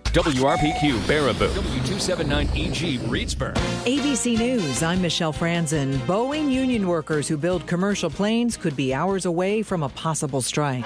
WRPQ Baraboo, W279EG Reedsburg. ABC News, I'm Michelle Franzen. Boeing union workers who build commercial planes could be hours away from a possible strike.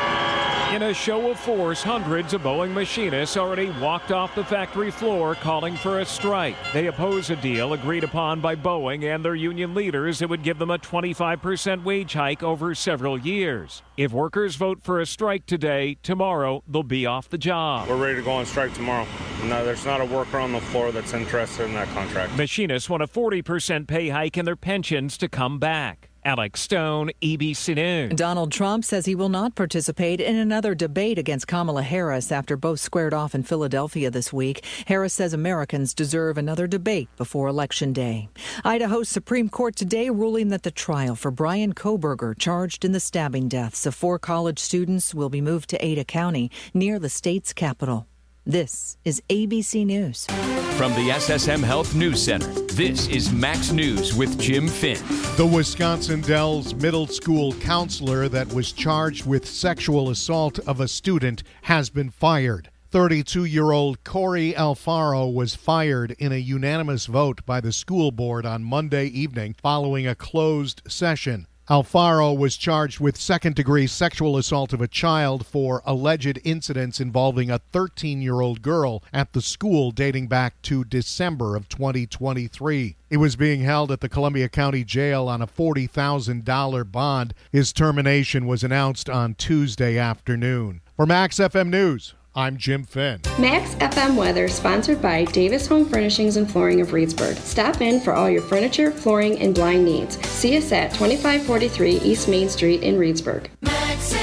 In a show of force, hundreds of Boeing machinists already walked off the factory floor calling for a strike. They oppose a deal agreed upon by Boeing and their union leaders that would give them a 25% wage hike over several years. If workers vote for a strike today, tomorrow they'll be off the job. We're ready to go on strike tomorrow. No, there's not a worker on the floor that's interested in that contract. Machinists want a 40% pay hike in their pensions to come back. Alex Stone, ABC News. Donald Trump says he will not participate in another debate against Kamala Harris after both squared off in Philadelphia this week. Harris says Americans deserve another debate before Election Day. Idaho's Supreme Court today ruling that the trial for Brian Kohberger, charged in the stabbing deaths of 4 college students, will be moved to Ada County, near the state's capital. This is ABC News. From the SSM Health News Center, this is Max News with Jim Finn. The Wisconsin Dells middle school counselor that was charged with sexual assault of a student has been fired. 32-year-old Corey Alfaro was fired in a unanimous vote by the school board on Monday evening following a closed session. Alfaro was charged with second-degree sexual assault of a child for alleged incidents involving a 13-year-old girl at the school dating back to December of 2023. He was being held at the Columbia County Jail on a $40,000 bond. His termination was announced on Tuesday afternoon. For Max FM News, I'm Jim Finn. Max FM weather sponsored by Davis Home Furnishings and Flooring of Reedsburg. Stop in for all your furniture, flooring, and blind needs. See us at 2543 East Main Street in Reedsburg. Max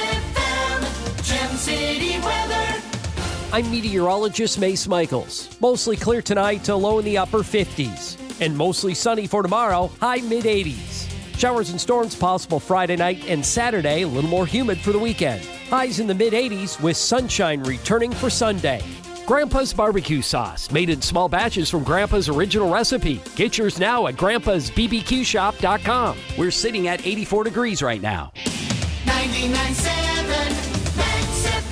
FM, Gem City weather. I'm meteorologist Mace Michaels. Mostly clear tonight to low in the upper 50s. And mostly sunny for tomorrow, high mid-80s. Showers and storms possible Friday night and Saturday, a little more humid for the weekend. Highs in the mid-80s with sunshine returning for Sunday. Grandpa's Barbecue Sauce, made in small batches from Grandpa's original recipe. Get yours now at grandpa'sbbqshop.com. We're sitting at 84 degrees right now. 99.7 Max FM.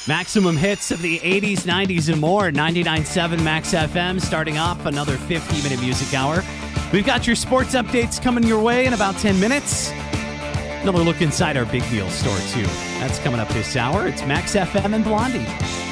Maximum hits of the 80s, 90s, and more. 99.7 Max FM, starting off another 50-minute music hour. We've got your sports updates coming your way in about 10 minutes. Another look inside our Big Deal store, too. That's coming up this hour. It's Max FM and Blondie.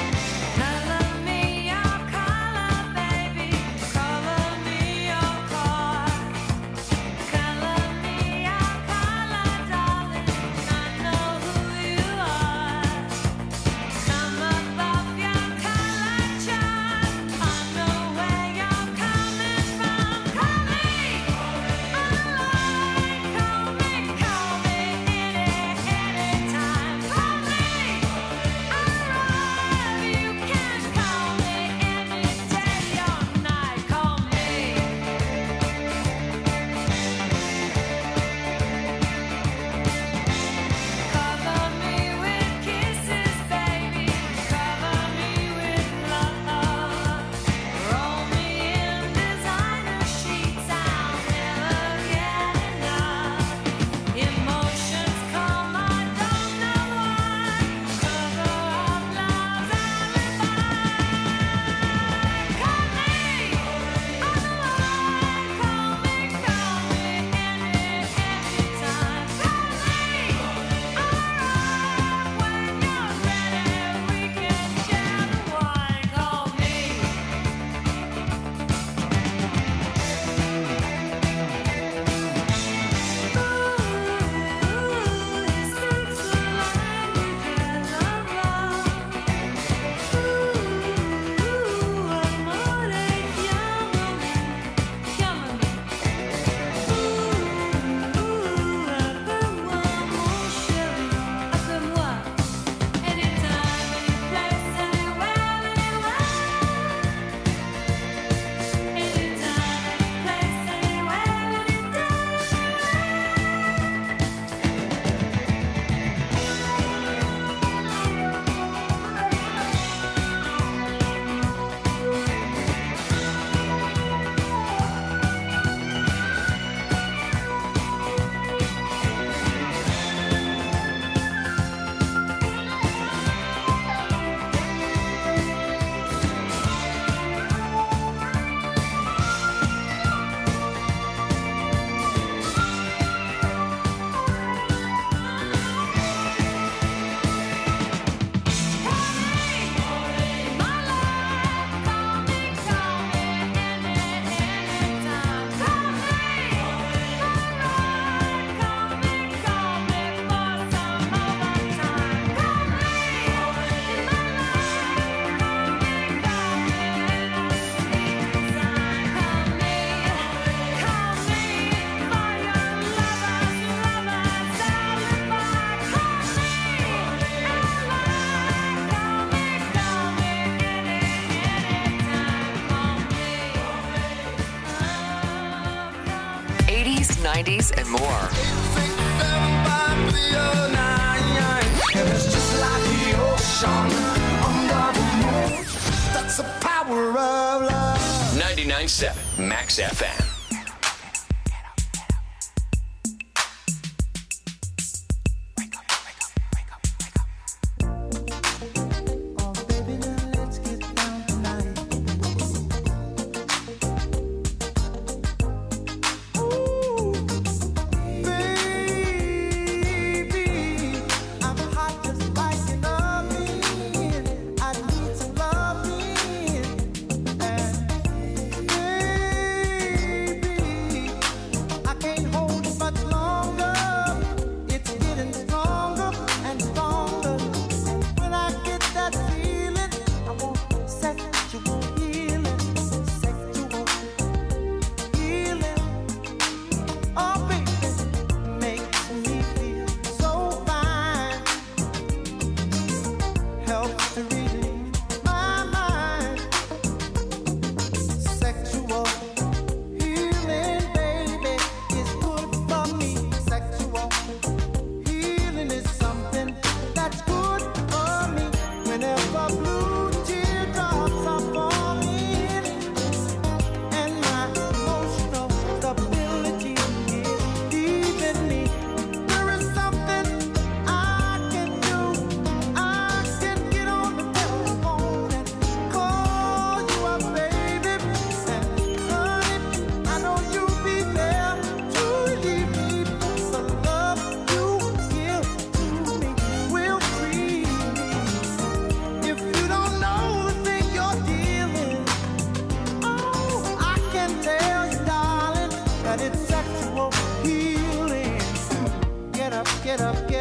'90s, and more. It's just like the ocean under the moon. That's the power of love. 99.7 Max FM.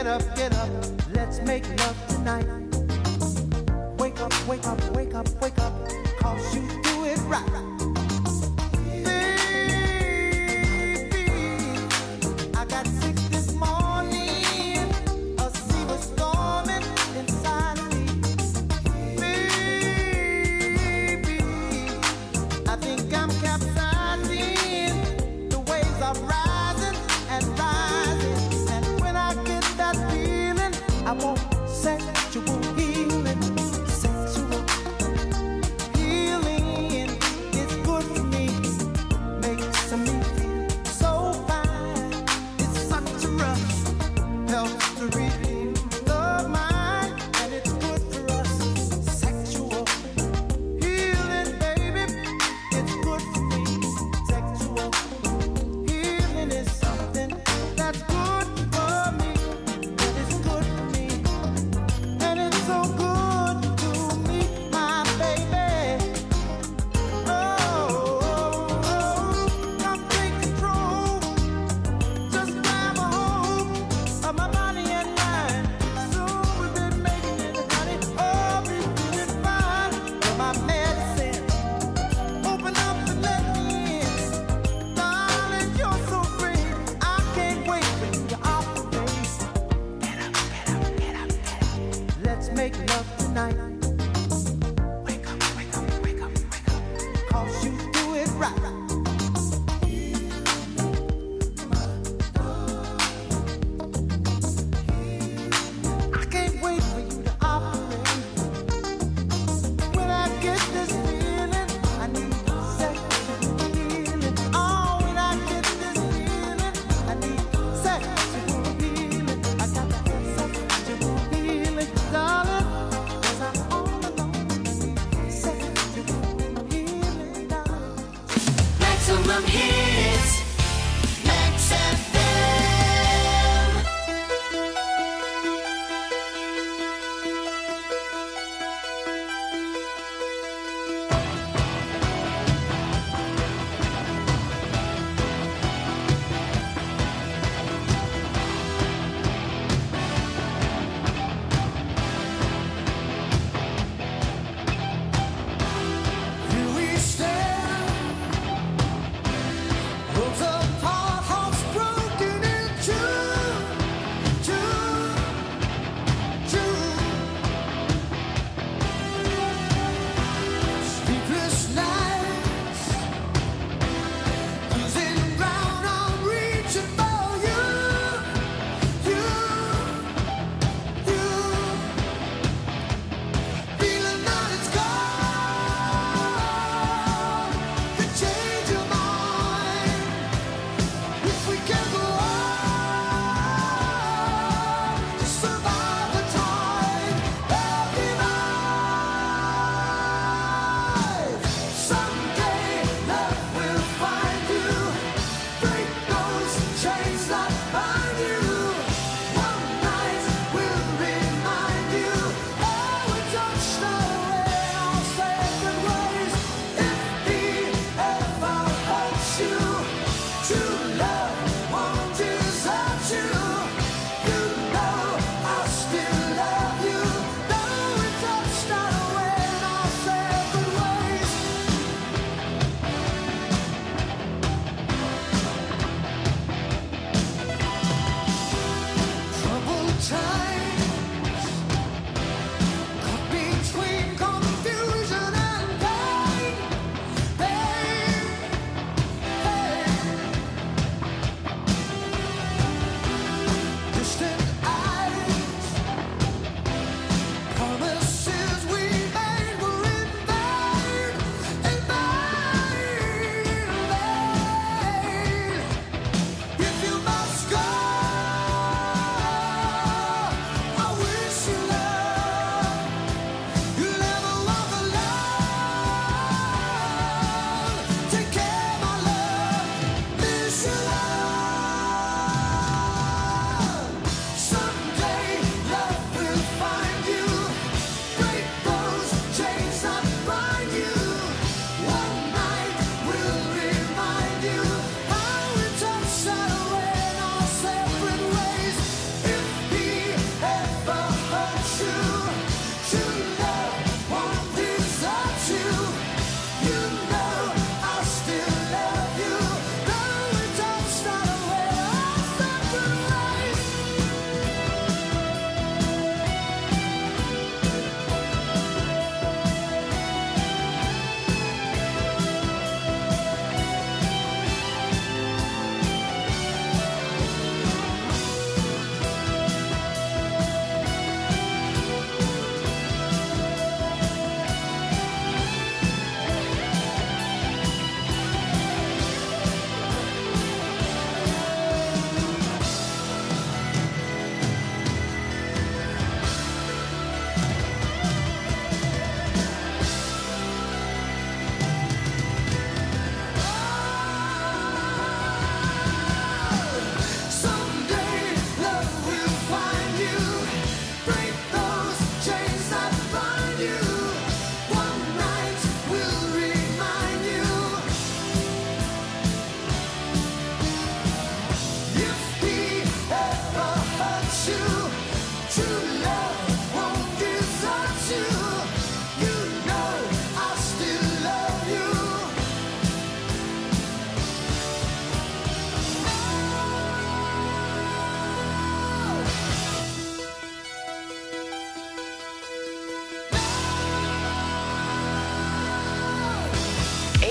get up, let's make love tonight. Wake up, wake up, wake up, wake up, 'cause you do it right. Baby, I got sick this morning, a sea was storming inside of me. Baby, I think I'm capsizing, the waves are rising and rising, and when I get that feeling, I want sexual healing. Sexual healing is good for me, makes me feel so fine. It's such a rush, helps to relieve the mind, and it's good for us. Sexual healing, baby, it's good for me. Sexual healing is something that's good for me, and it's good for me, and it's so good to me, my baby. Come take control, just grab a hold of my body and mind. Soon we'll be making it, honey. Oh, be feeling fine. You're my medicine. Open up and let me in. Darling, you're so great. I can't wait when you're off the base. Get up, get up, get up, get up. Let's make love tonight. Wake up, wake up, wake up, wake up, 'cause you do it right. I can't wait for you to operate. When I get this feeling, I need sexual healing. Oh, when I get this feeling, I need sexual healing. I got to have sexual healing, darling, 'cause I'm all alone. I need sexual healing, darling. Maximum hits. Max FM. Here we stand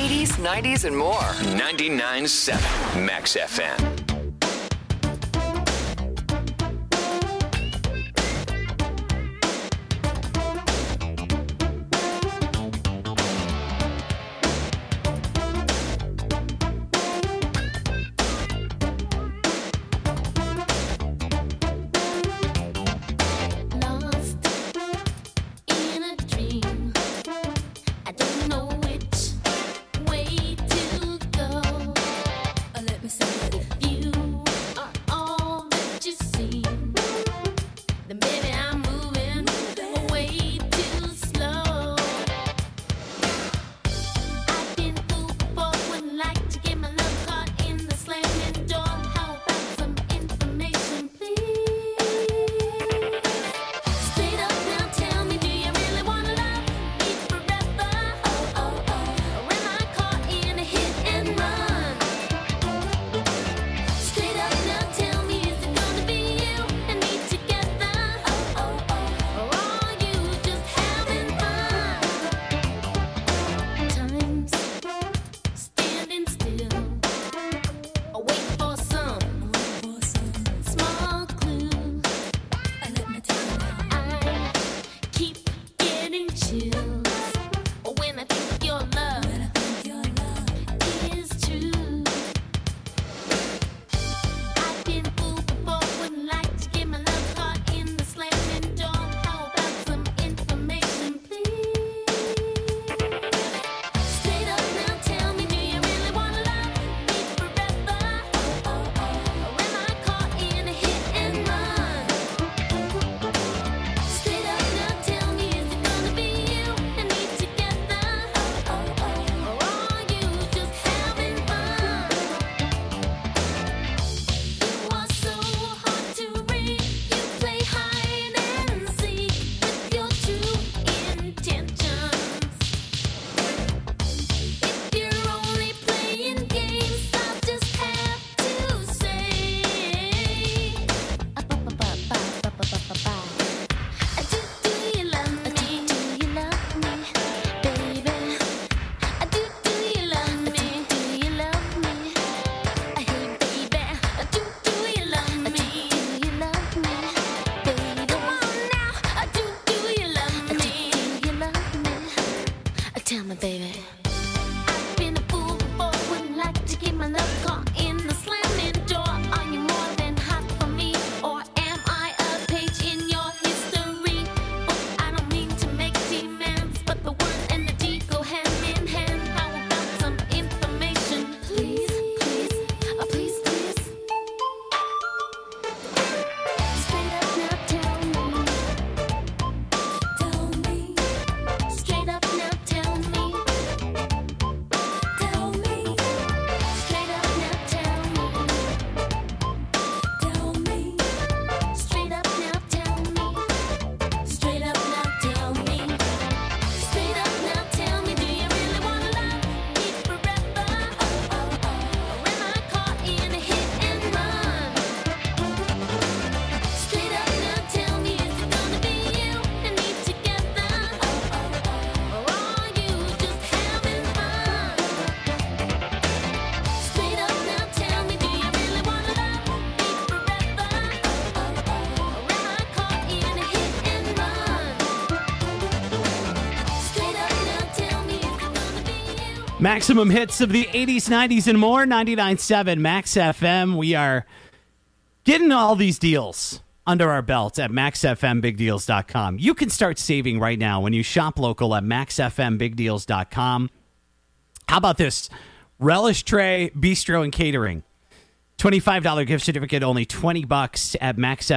80s, 90s, and more. 99.7 Max FM. Maximum hits of the 80s, 90s, and more. 99.7 Max FM. We are getting all these deals under our belt at maxfmbigdeals.com. You can start saving right now when you shop local at maxfmbigdeals.com. How about this? Relish Tray Bistro and Catering. $25 gift certificate, only $20 at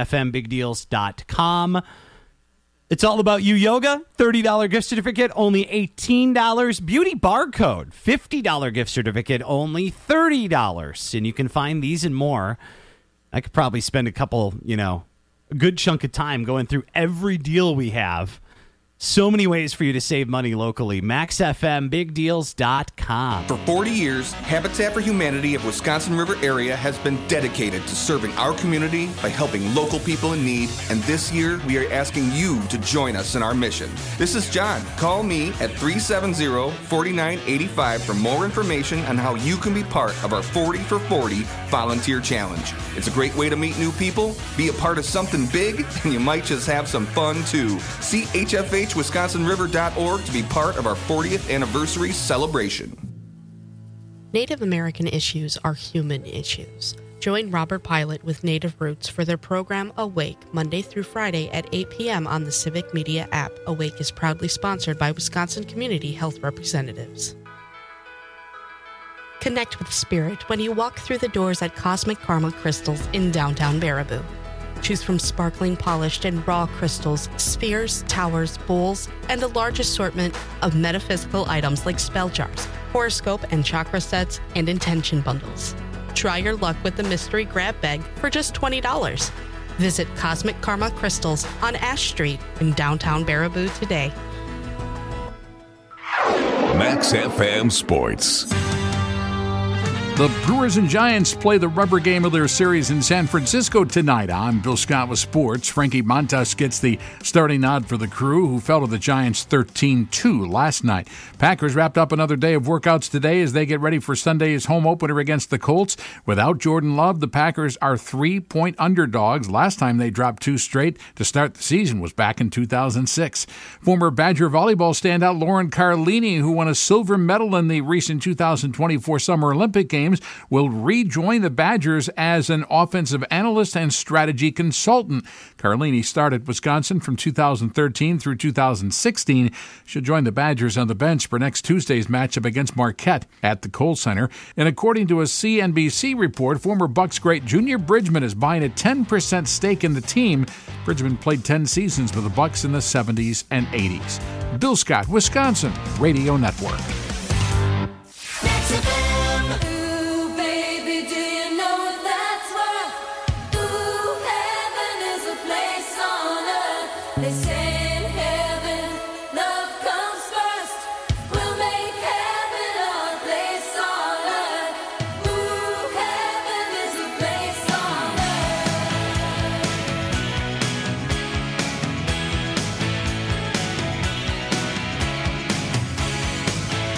maxfmbigdeals.com. It's all about you yoga. $30 gift certificate, only $18. Beauty barcode, $50 gift certificate, only $30. And you can find these and more. I could probably spend a good chunk of time going through every deal we have. So many ways for you to save money locally. MaxFMBigDeals.com. For 40 years, Habitat for Humanity of Wisconsin River area has been dedicated to serving our community by helping local people in need, and this year we are asking you to join us in our mission. This is John. Call me at 370-4985 for more information on how you can be part of our 40 for 40 volunteer challenge. It's a great way to meet new people, be a part of something big, and you might just have some fun too. See HFHWisconsinRiver.org to be part of our 40th anniversary celebration. Native American issues are human issues. Join Robert Pilot with Native Roots for their program Awake, Monday through Friday at 8 p.m. on the Civic Media app. Awake is proudly sponsored by Wisconsin Community Health Representatives. Connect with spirit when you walk through the doors at Cosmic Karma Crystals in downtown Baraboo. Choose from sparkling, polished, and raw crystals, spheres, towers, bowls, and a large assortment of metaphysical items like spell jars, horoscope and chakra sets, and intention bundles. Try your luck with the mystery grab bag for just $20. Visit Cosmic Karma Crystals on Ash Street in downtown Baraboo today. Max FM Sports. The Brewers and Giants play the rubber game of their series in San Francisco tonight. I'm Bill Scott with sports. Frankie Montas gets the starting nod for the Crew, who fell to the Giants 13-2 last night. Packers wrapped up another day of workouts today as they get ready for Sunday's home opener against the Colts. Without Jordan Love, the Packers are 3-point underdogs. Last time they dropped 2 straight to start the season was back in 2006. Former Badger volleyball standout Lauren Carlini, who won a silver medal in the recent 2024 Summer Olympic Games, will rejoin the Badgers as an offensive analyst and strategy consultant. Carlini started Wisconsin from 2013 through 2016. She'll join the Badgers on the bench for next Tuesday's matchup against Marquette at the Kohl Center. And according to a CNBC report, former Bucks great Junior Bridgman is buying a 10% stake in the team. Bridgman played 10 seasons with the Bucks in the 70s and 80s. Bill Scott, Wisconsin Radio Network. They say in heaven, love comes first. We'll make heaven our place on earth. Ooh, heaven is a place on earth.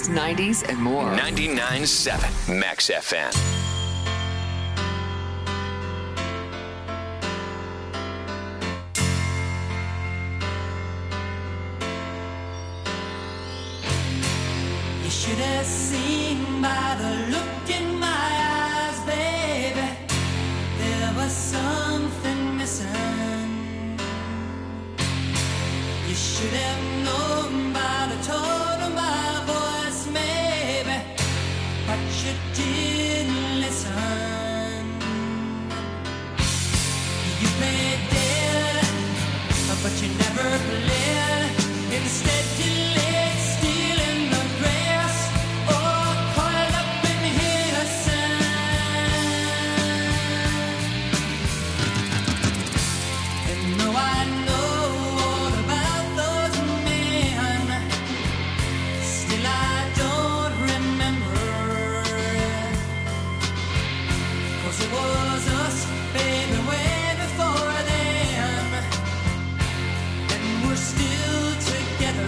80s, 90s, and more. 99.7 Max FM. You should have seen by the look in my eyes, baby, there was something missing. You should have known by the tone of my voice, maybe, but you didn't listen. You played dead, but you never played. Instead you laid still in the grass, or coiled up in innocence. And though I know all about those men, still I don't remember. 'Cause it was us, baby, way before then, and we're still together.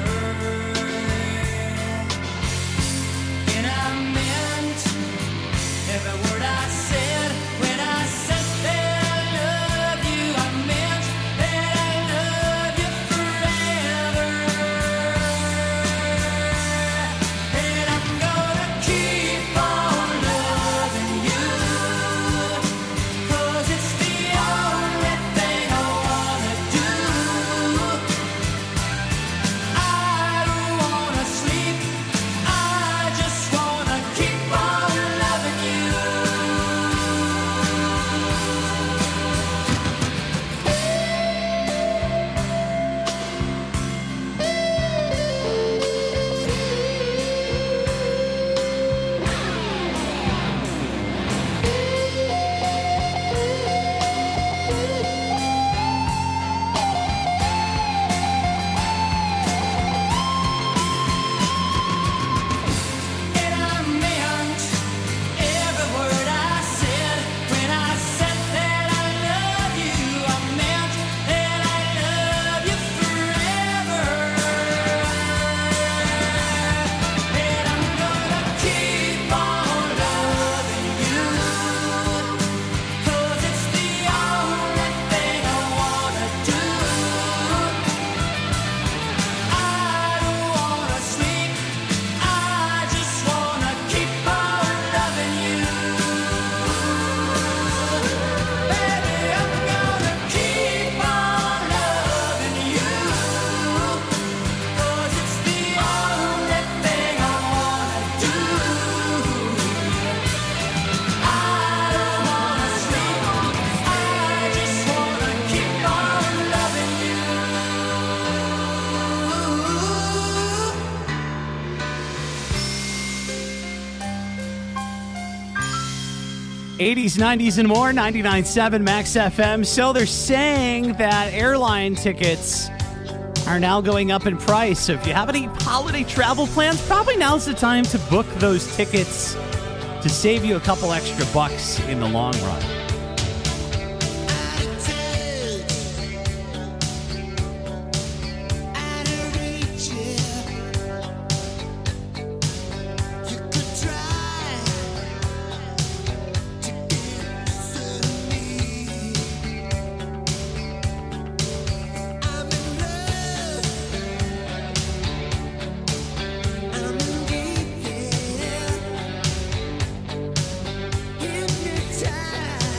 And I meant every word I said when I said that I love you. I meant that I love you forever. And I'm gonna keep on loving you, 'cause it's the only thing I wanna do. I don't wanna sleep, I just wanna keep on loving you. And I meant every word I said when I said that I love you. I meant that I love you forever. And I'm gonna keep on loving you, 'cause it's the only thing I wanna do. I don't wanna sleep, I just wanna keep on loving you. Baby, I'm gonna keep on loving you, 'cause it's the only thing I wanna do. I don't wanna sleep, I just wanna keep on loving you. 80s, 90s, and more, 99.7 Max FM. So they're saying that airline tickets are now going up in price. So if you have any holiday travel plans, probably now's the time to book those tickets to save you a couple extra bucks in the long run. Hypnotized.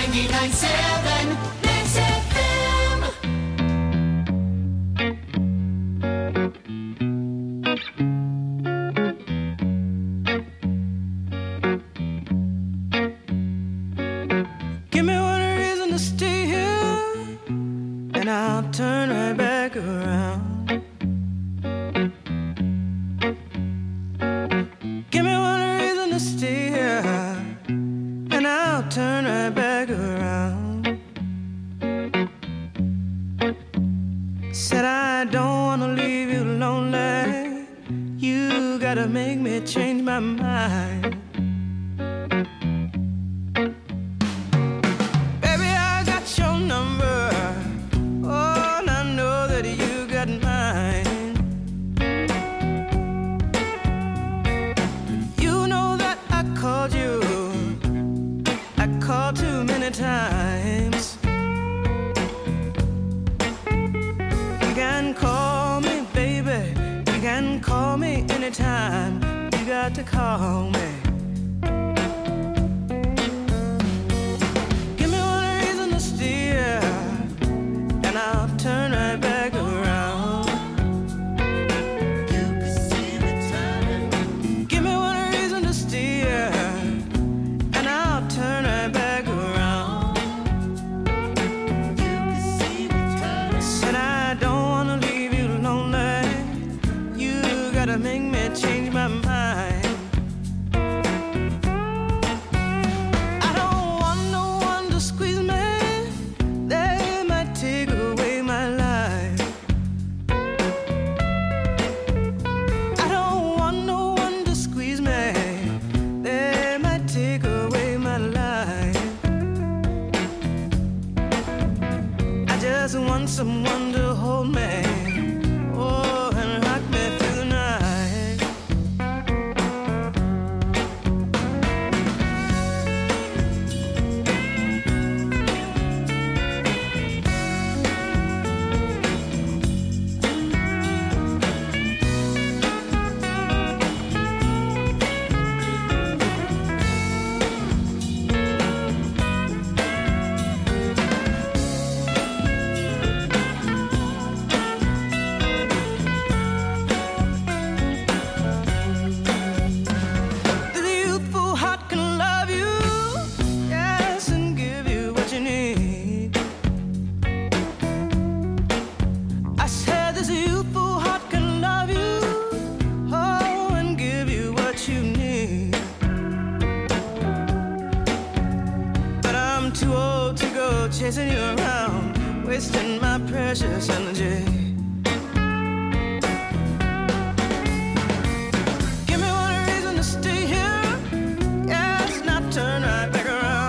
99.7 Max FM. Give me one reason to stay here, and I'll turn right back around. Give me one reason to stay here, and I'll turn right back around. Said I don't wanna leave you lonely. You gotta make me change my mind. Baby, I got your number. Oh, and I know that you got mine. You know that I called you. I called too many times. You can call me, baby. You can call me anytime. You got to call me. Give me one reason to steer, and I'll turn right back around. You can see me turning. Give me one reason to steer, and I'll turn right back around. You can see me turning. Said I don't wanna leave you lonely. You gotta make me change my mind. I don't want no one to squeeze me. They might take away my life. I don't want no one to squeeze me. They might take away my life. I just want someone to hold me. Oh, and rock me through the night. The youthful heart can love you, yes, and give you what you need. I said this youthful heart can love you, oh, and give you what you need. But I'm too old to go chasing you around, wasting my precious energy. Give me one reason to stay here, yes, and I'll turn right back around.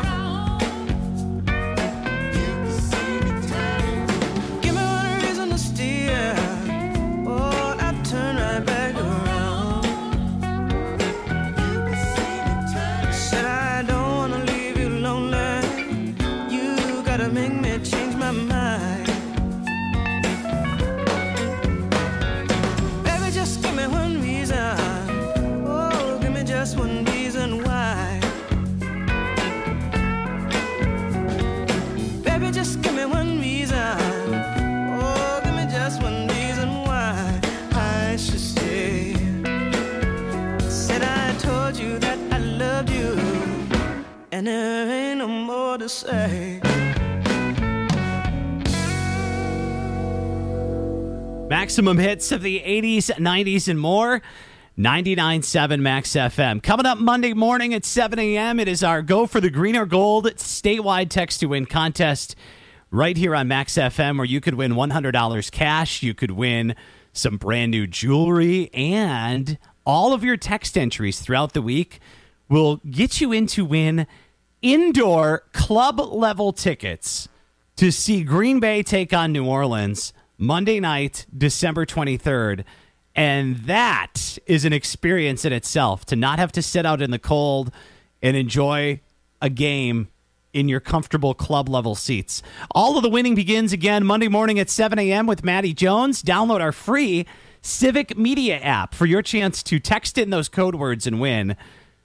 Give me one reason to stay here, oh, and I'll turn right back around. Said I don't wanna leave you lonely. You gotta make me change my mind. Baby, just give me one reason. Oh, give me just one reason why. Baby, just give me one reason. Oh, give me just one reason why I should stay. Said I told you that I loved you, and there ain't no more to say. Maximum hits of the 80s, 90s, and more. 99.7 Max FM. Coming up Monday morning at 7 a.m., it is our Go for the Green or Gold statewide text to win contest right here on Max FM, where you could win $100 cash. You could win some brand new jewelry, and all of your text entries throughout the week will get you in to win indoor club level tickets to see Green Bay take on New Orleans Monday night, December 23rd. And that is an experience in itself, to not have to sit out in the cold and enjoy a game in your comfortable club level seats. All of the winning begins again Monday morning at 7 a.m. with Maddie Jones. Download our free Civic Media app for your chance to text in those code words and win.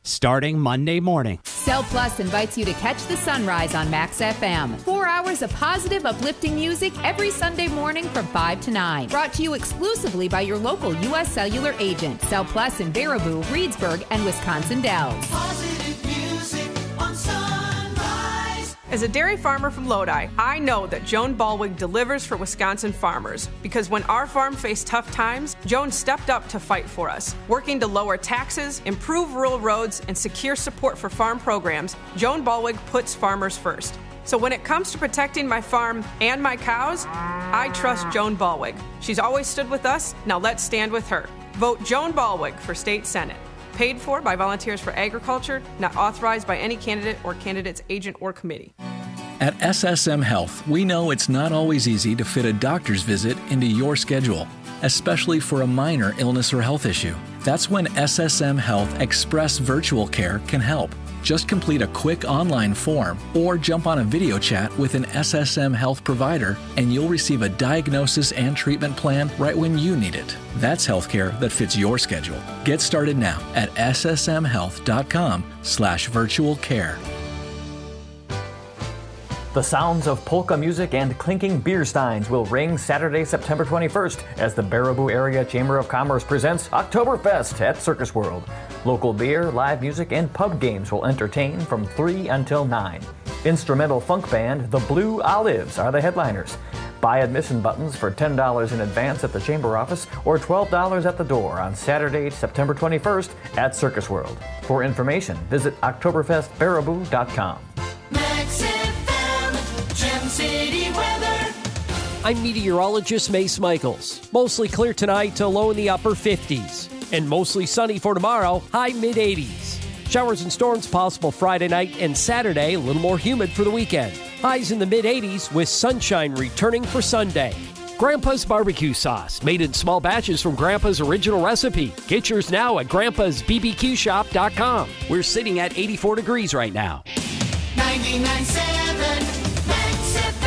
starting Monday morning. Cell Plus invites you to catch the sunrise on Max FM. 4 hours of positive, uplifting music every Sunday morning from 5 to 9. Brought to you exclusively by your local U.S. Cellular agent. Cell Plus in Baraboo, Reedsburg, and Wisconsin Dells. Positive music on Sunrise. As a dairy farmer from Lodi, I know that Joan Ballwig delivers for Wisconsin farmers because when our farm faced tough times, Joan stepped up to fight for us. Working to lower taxes, improve rural roads, and secure support for farm programs, Joan Ballwig puts farmers first. So when it comes to protecting my farm and my cows, I trust Joan Ballwig. She's always stood with us, now let's stand with her. Vote Joan Ballwig for State Senate. Paid for by Volunteers for Agriculture, not authorized by any candidate or candidate's agent or committee. At SSM Health, we know it's not always easy to fit a doctor's visit into your schedule, especially for a minor illness or health issue. That's when SSM Health Express Virtual Care can help. Just complete a quick online form or jump on a video chat with an SSM Health provider and you'll receive a diagnosis and treatment plan right when you need it. That's healthcare that fits your schedule. Get started now at ssmhealth.com/virtual care. The sounds of polka music and clinking beer steins will ring Saturday, September 21st as the Baraboo Area Chamber of Commerce presents Oktoberfest at Circus World. Local beer, live music, and pub games will entertain from 3 until 9. Instrumental funk band The Blue Olives are the headliners. Buy admission buttons for $10 in advance at the Chamber office or $12 at the door on Saturday, September 21st at Circus World. For information, visit OktoberfestBaraboo.com. Max FM, Gem City weather. I'm meteorologist Mace Michaels. Mostly clear tonight to low in the upper 50s. And mostly sunny for tomorrow, high mid-80s. Showers and storms possible Friday night and Saturday, a little more humid for the weekend. Highs in the mid-80s with sunshine returning for Sunday. Grandpa's Barbecue Sauce, made in small batches from Grandpa's original recipe. Get yours now at grandpa'sbbqshop.com. We're sitting at 84 degrees right now. 99.7 Max FM.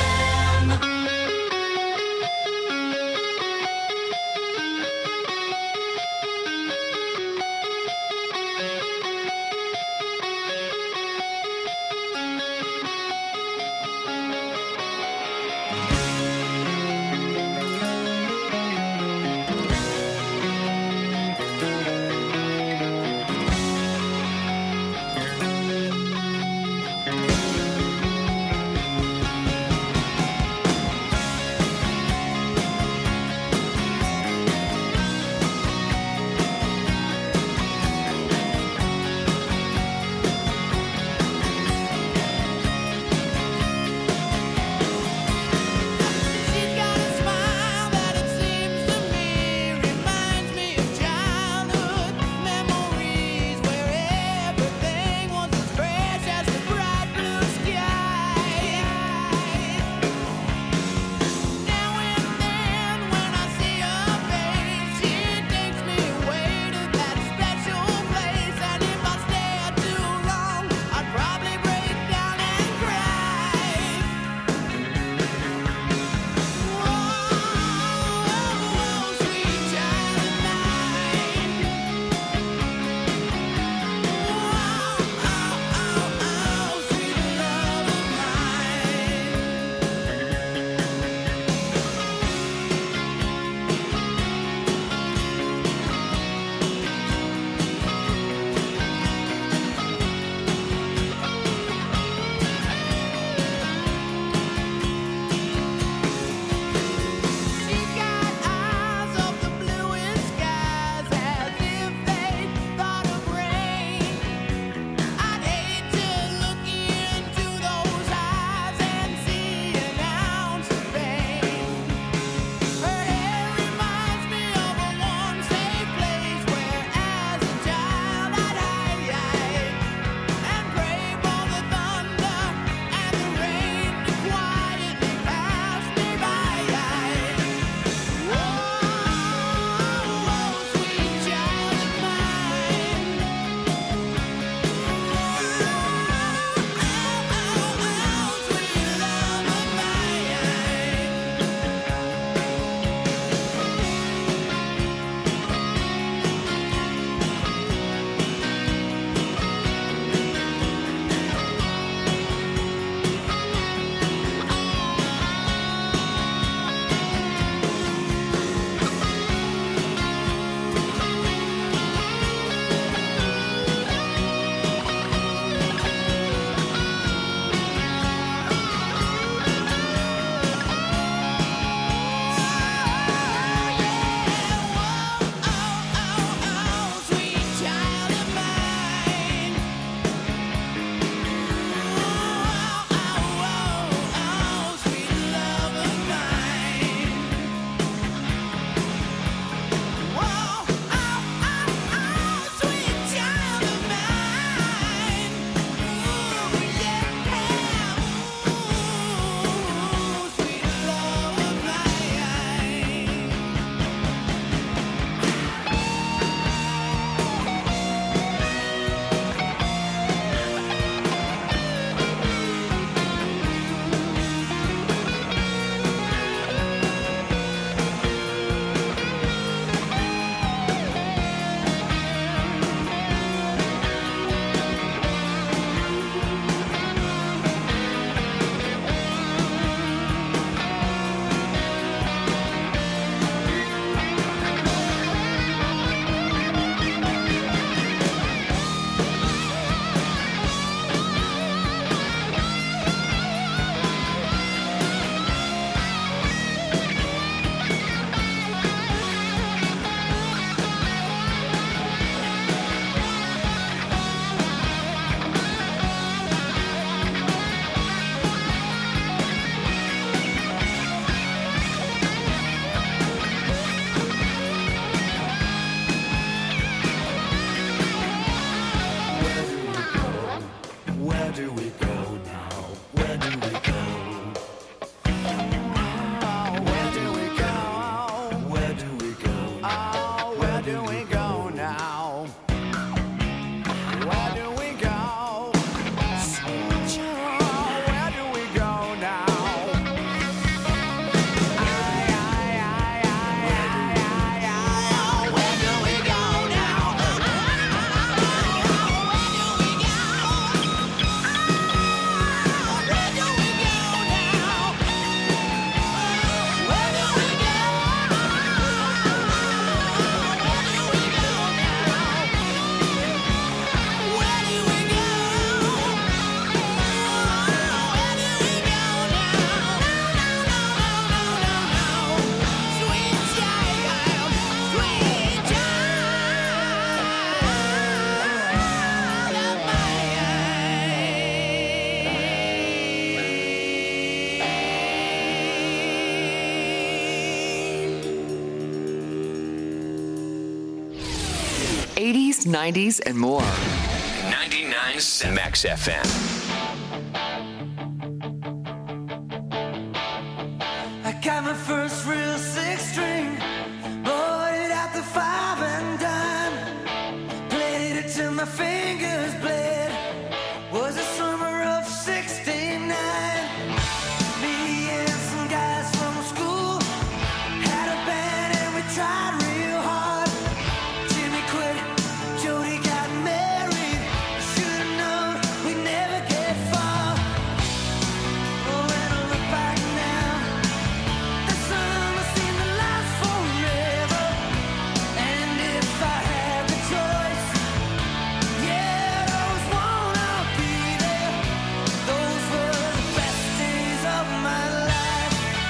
80s, 90s, and more. 99.7 Max FM. I got my first real six string, bought it at the 5 and dime, played it till my fingers bled. Was the summer of '69. Me and some guys from school had a band and we tried real hard. Jimmy quit, Jody got married. Should've known we'd never get far. Oh, when I look back now, the summer seemed to last forever. And if I had the choice, yeah, I'd always wanna be there. Those were the best days of my life.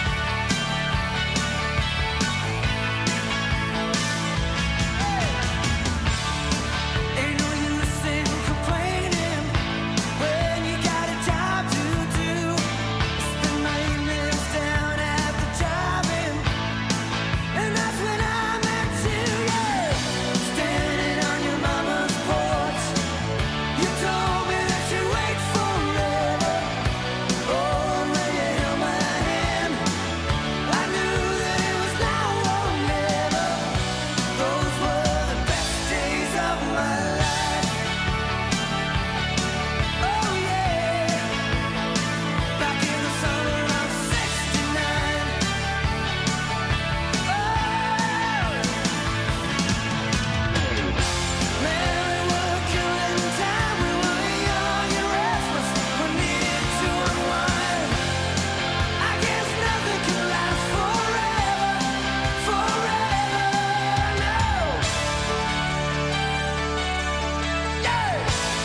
Ain't no use in complaining when you got a job to do. Spend my evenings down at the drive-in, and that's when I met you, yeah. Standing on your mama's porch, you told me that you'd wait forever. Oh, when you held my hand, I knew that it was now or never. Those were the best days of my life. Oh yeah, back in the summer of '69. Man, we were killing time. We were young and restless. We needed to unwind. I guess nothing can last forever, no. Yeah.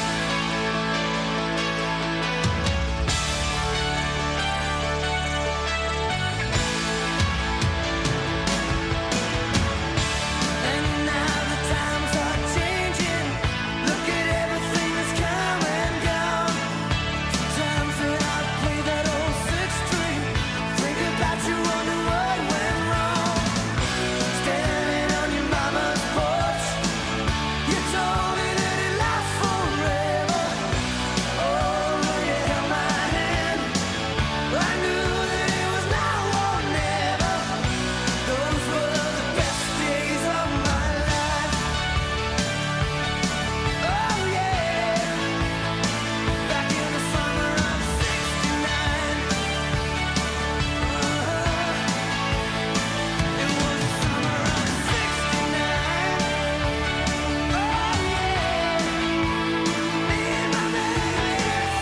And now the times are changing. Look at everything that's come and gone. Sometimes when I play that old six string, think about you, wonder what went wrong. Standing on your mama's porch, you told me that it lasts forever. Oh, when you held my hand, I knew that it was now or never. Those were the best days of my life. Oh yeah, back in the summer of '69. It was the summer of '69. Oh yeah, me and my baby at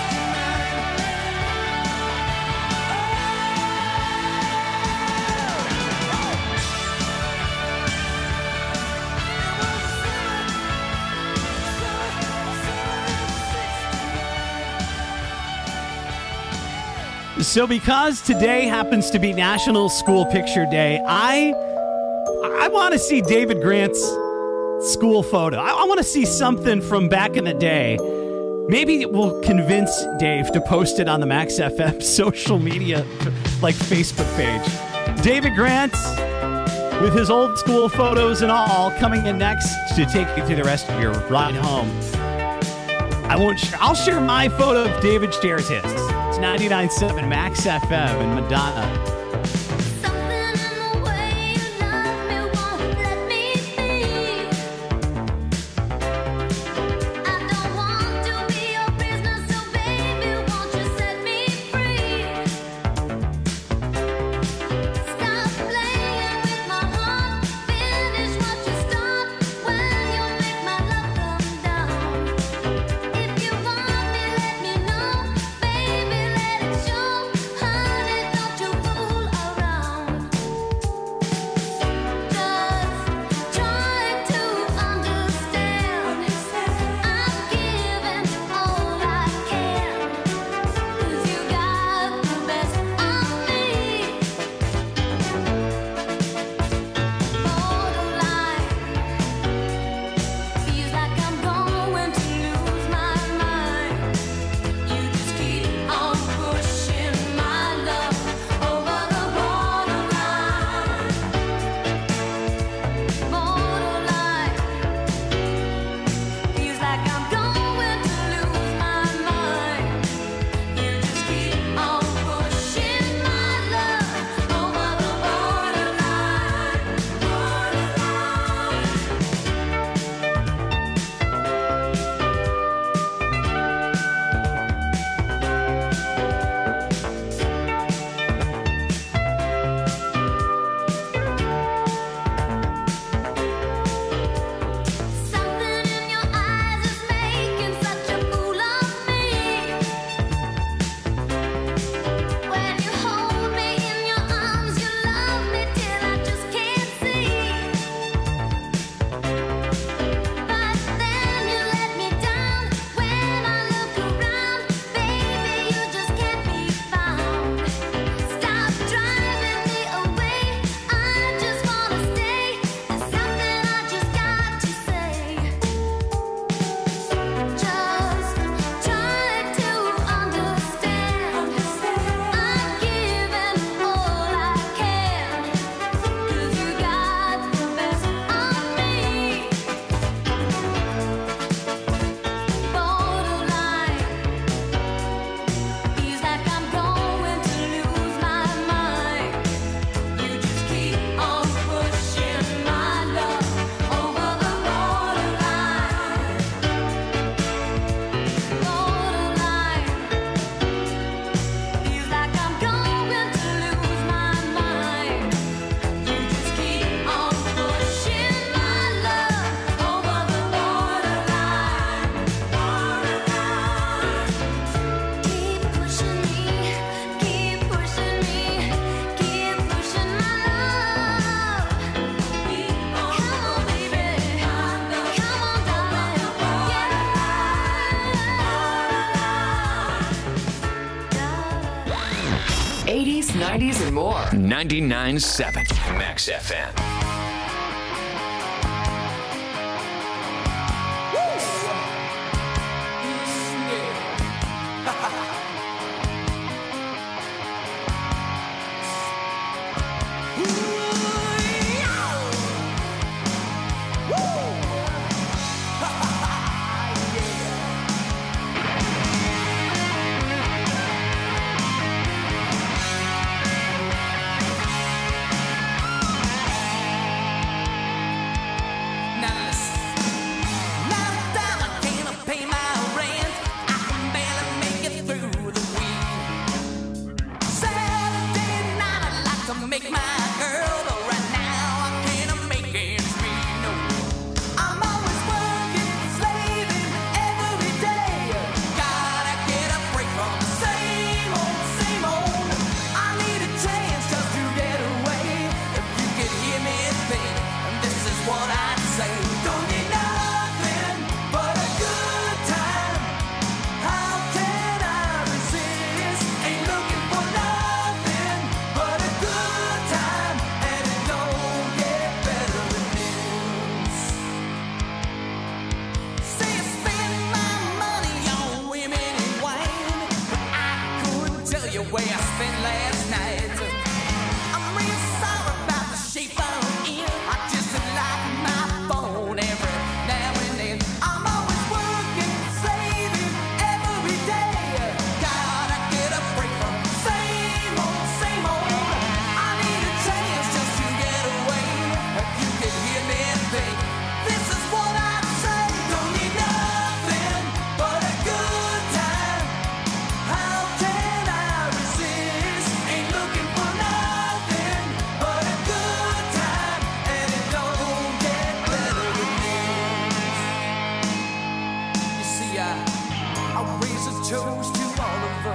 So because today happens to be National School Picture Day, I want to see David Grant's school photo. I want to see something from back in the day. Maybe it will convince Dave to post it on the Max FM social media, like Facebook page. David Grant, with his old school photos and all, coming in next to take you through the rest of your ride home. I'll share my photo if David shares his. It's 99.7 Max FM and Madonna. Baby, let it show, honey, don't you fool 80s, 90s, and more. 99.7 Max FM.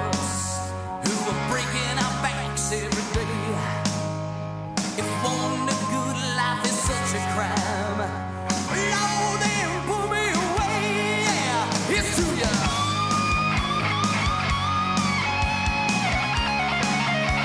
If one